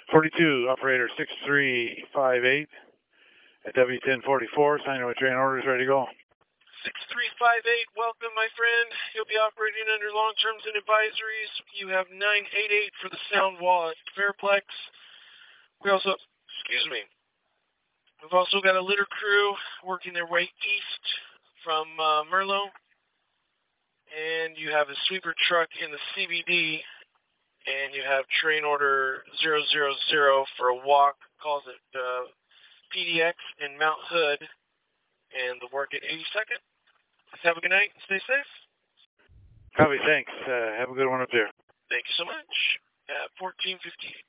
42, operator 6358 at W1044. Sign away train orders, ready to go. 6358, welcome, my friend. You'll be operating under long terms and advisories. You have 988 for the sound wall at Fairplex. We've also got a litter crew working their way east from Merlo. And you have a sweeper truck in the CBD. And you have train order 000 for a walk, calls it PDX in Mount Hood. And the work at 82nd. Have a good night and stay safe. Copy, thanks. Have a good one up there. Thank you so much. 1458.